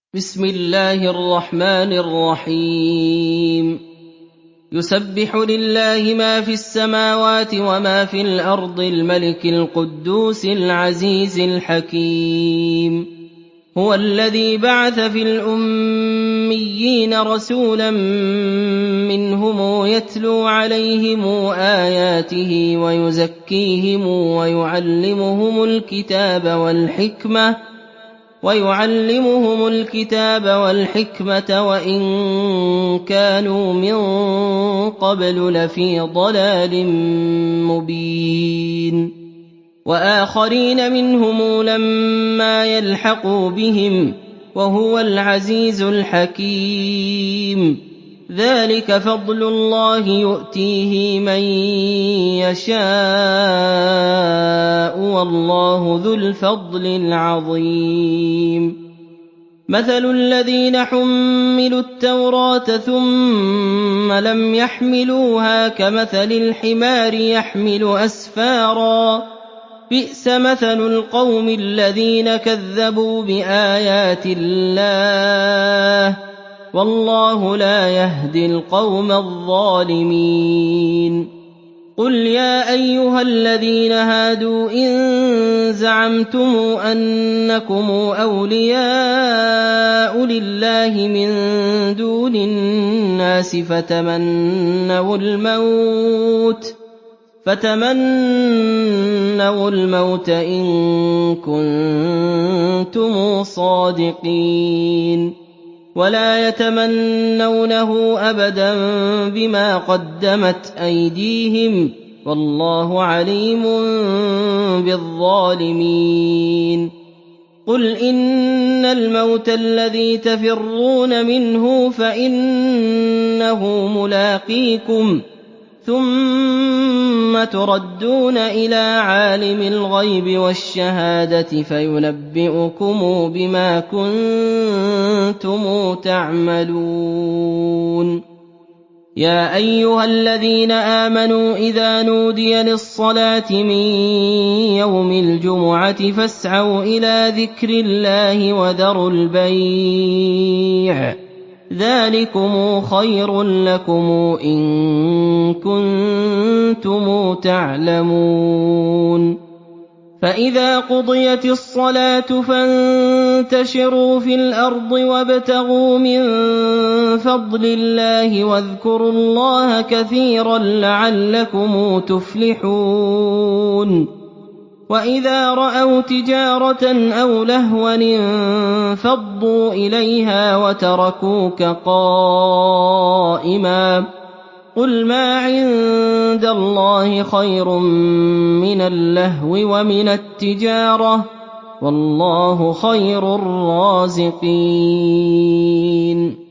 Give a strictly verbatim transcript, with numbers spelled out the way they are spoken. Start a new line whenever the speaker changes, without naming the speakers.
بسم الله الرحمن الرحيم يسبح لله ما في السماوات وما في الأرض الملك القدوس العزيز الحكيم هو الذي بعث في الأميين رسولا منهم يتلو عليهم آياته ويزكيهم ويعلمهم الكتاب والحكمة ويعلمهم الكتاب والحكمة وإن كانوا من قبل لفي ضلال مبين وآخرين منهم لما يلحقوا بهم وهو العزيز الحكيم ذلك فضل الله يؤتيه من يشاء والله ذو الفضل العظيم مثل الذين حملوا التوراة ثم لم يحملوها كمثل الحمار يحمل أسفارا بئس مثل القوم الذين كذبوا بآيات الله والله لا يهدي القوم الظالمين قل يا أيها الذين هادوا إن زعمتم أنكم أولياء لله من دون الناس فتمنوا الموت فتمنوا الموت إن كنتم صادقين ولا يتمنونه أبدا بما قدمت أيديهم والله عليم بالظالمين قل إن الموت الذي تفرون منه فإنه ملاقيكم ثم تردون إلى عالم الغيب والشهادة فينبئكم بما كنتم تعملون يا أيها الذين آمنوا إذا نودي للصلاة من يوم الجمعة فاسعوا إلى ذكر الله وذروا البيع ذلكم خير لكم إن كنتم تعلمون فإذا قضيت الصلاة فانتشروا في الأرض وابتغوا من فضل الله واذكروا الله كثيرا لعلكم تفلحون وإذا رأوا تجارة أو لهوا انفضوا إليها وتركوك قائما قل ما عند الله خير من اللهو ومن التجارة والله خير الرازقين